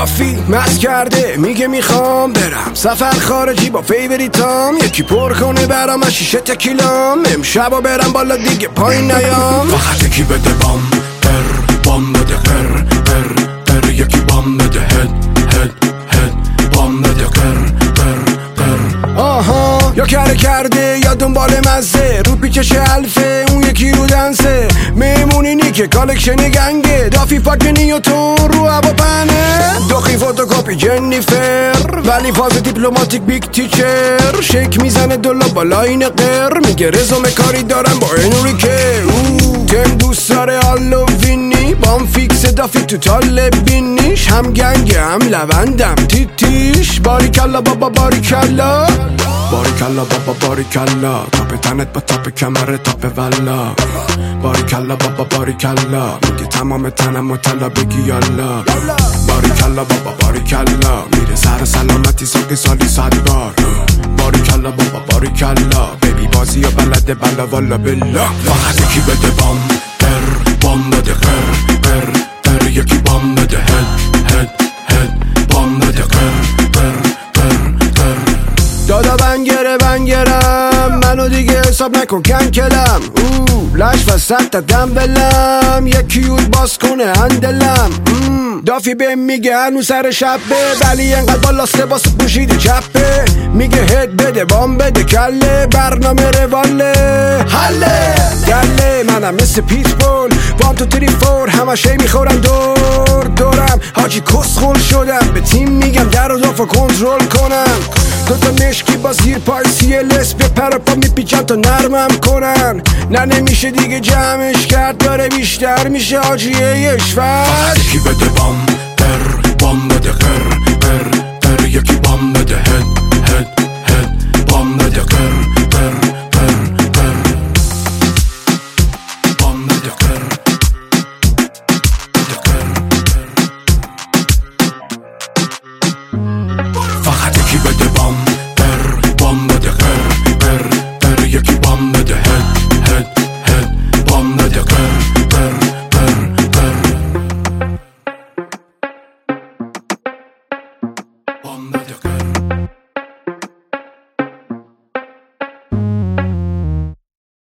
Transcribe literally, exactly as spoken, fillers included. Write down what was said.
دافی مست کرده میگه میخوام برم سفر خارجی با فیوریتام، یکی پر کنه برام شیشه تکیلام، امشبا برم بالا دیگه پایین نیام. فقط یکی بده بام بر بام بده قر قر قر، یکی بام بده هد هد هد، بام بده قر قر قر. آها یا کره کرده یا دنبال مزه، رو پیچش الفه اون یکی رو دنسه، میمونینی که کالکشن گنگه، دافی فاک نیوتون رو هوا پنه، دخی فوتوکاپی جنیفر ولی فاز دیپلماتیک بیگ تیچر، شک میزنه دولا با لاین قر، میگه رزومه کاری دارم با انریکه، تم دوست داره آلو وینی، بام فیکس دافی تو تاله بینیش، هم گنگ هم لوندم تیتیش، باریکلا بابا باریکلا باریکلا بابا باریکلا، تاپ تنت با تاپ کمر تاپ والا، باریکلا بابا باریکلا، میگه تمام تنم و طلا بگی یالا، باریکلا بابا باریکلا، میره سر سلامتی ساقی سالی صد بار، باریکلا بابا باریکلا، بیبی بازی و بلده بلا والا بلا. فقط یکی بده بام بر بام بده قر قر قر، یکی بام بده هد هد هد، بام بده قر قر قر قر. دادا بنگره بنگرم منو دیگه حساب نکن کنکلم، او لش وسط دم بلم، یکی یود باز کنه هندلم، دافی به میگه هنو سر شبه، ولی انقدر بالا لباس پوشیده چپه، میگه هد بده بام بده کله، برنامه رواله حله گله، منم مثل پیتبول بام تو تری فور، همشه میخورم دور دورم، حاجی کسخول شدم، به تیم میگم در و دافا کنترل کنم، دوتا مشکی با زیر پای سی ال اس به پرپا میپیچن تا نرمم کنن، نه نمیشه دیگه جمعش کرد، داره بیشتر میشه حاجیه یشفت. فقط یکی بده بام بر بام بده قر قر